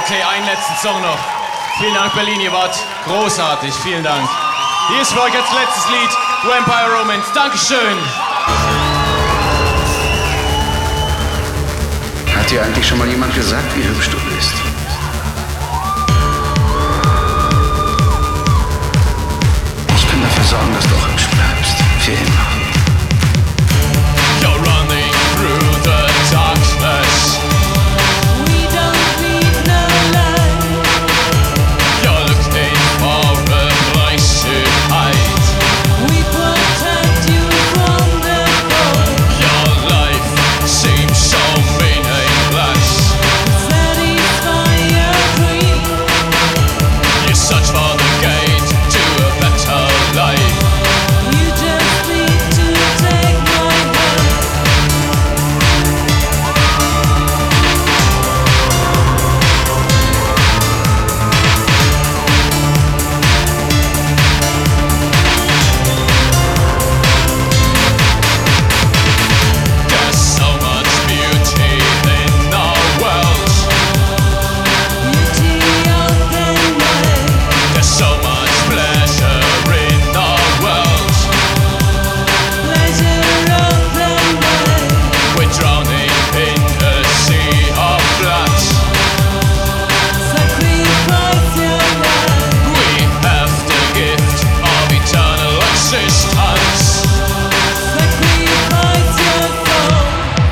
Okay, einen letzten Song noch. Vielen Dank, Berlin, ihr wart großartig. Vielen Dank. Hier ist für euch als letztes Lied Vampire Romance. Dankeschön. Hat dir eigentlich schon mal jemand gesagt, wie hübsch du bist? Ich kann dafür sorgen, dass du auch hübsch bleibst. Für immer. You're running through the darkness. We don't need no light. You're looking for a place to hide. We protect you from the cold. Your life seems so meaningless. Satisfy your dream. You search for the gate to a better life. You just need to take my hand. There's so much beauty in our world. Beauty of the night. There's so much pleasure in our world. Pleasure of the night. We're drowning in a sea of blood. Sacrifice your life. We have the gift of eternal existence. Sacrifice your soul.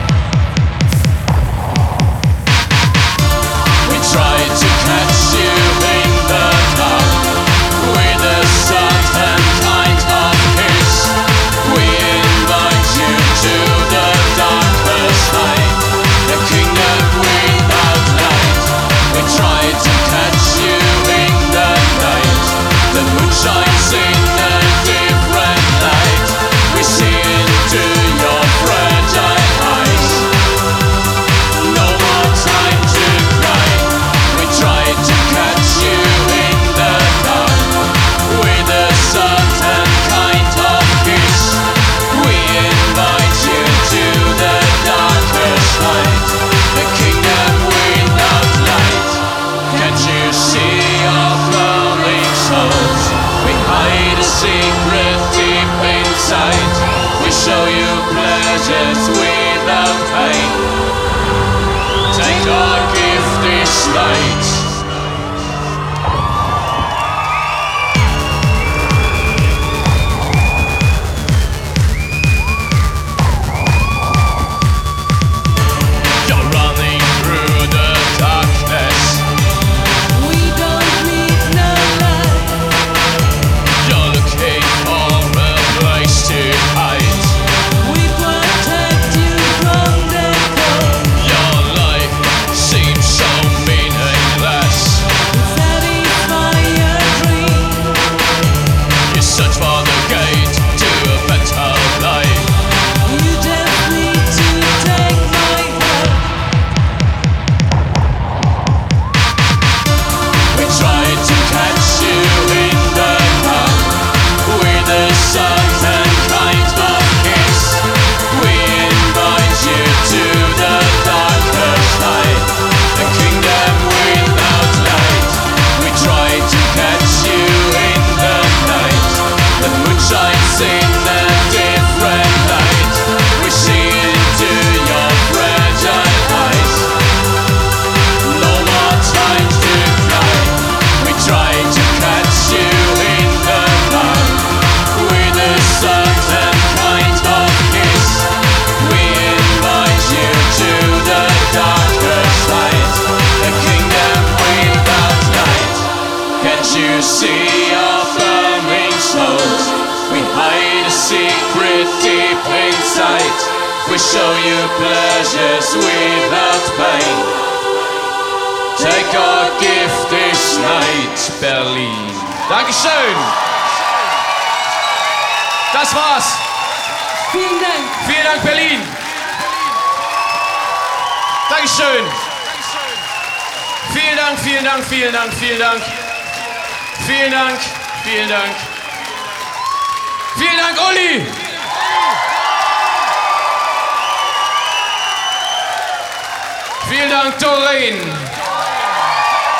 We try to catch you in the dark with a certain kind of kiss. We invite you to the darkest night, the kingdom without light. We try to catch you in the night. The moon shines in a different light. We see into your fragile eyes. No more time to cry. We try to catch you in the dark with a certain kind of kiss. We invite you to the darkest night, the kingdom without light. Can't you see our burning souls? We hide a secret deep inside. We show you pleasures without pain. Take our gift this night. You're running through the darkness. We don't need no light. You're looking for a place to hide. We protect you from the cold. Your life seems so meaningless. Satisfy your dream. You search for the gate to a better life. You just need to take my hand. We try to catch you in the dark with a certain kind of kiss. We invite you to the darkest night, the kingdom without light. We try to catch you in the night. The moon shines in a different light. We see into your fragile eyes. No more time to cry. We try to catch you in the dark with a certain kind of kiss. We invite you to the darkest night, the kingdom without light. Can't you see our burning souls? We hide a secret deep inside. We show you pleasures without pain. Take our gift this night, Berlin. Dankeschön. Das war's. Vielen Dank. Vielen Dank, Berlin. Dankeschön. Vielen Dank, vielen Dank, vielen Dank, vielen Dank. Vielen Dank, vielen Dank. Vielen Dank, Uli. Vielen Dank, Doreen.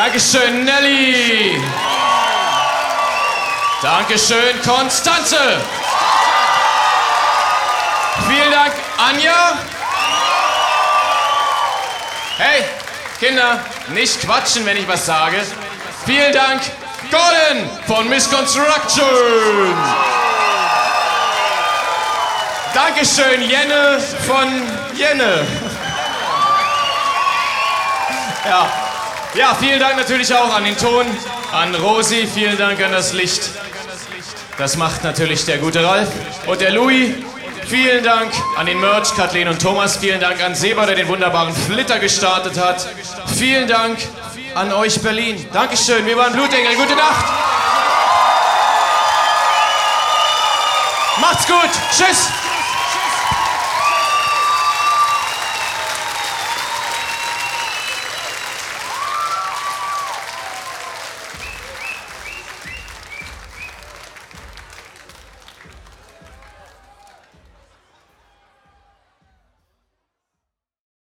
Dankeschön, Nelly. Dankeschön, Konstanze. Vielen Dank, Anja. Hey, Kinder, nicht quatschen, wenn ich was sage. Vielen Dank, Gordon von Miss Construction. Dankeschön, Jenne von Jenne. Ja, vielen Dank natürlich auch an den Ton, an Rosi, vielen Dank an das Licht. Das macht natürlich der gute Ralf. Und der Louis, vielen Dank an den Merch, Kathleen und Thomas. Vielen Dank an Seba, der den wunderbaren Flitter gestartet hat. Vielen Dank an euch Berlin. Dankeschön, wir waren Blutengel. Gute Nacht. Macht's gut. Tschüss.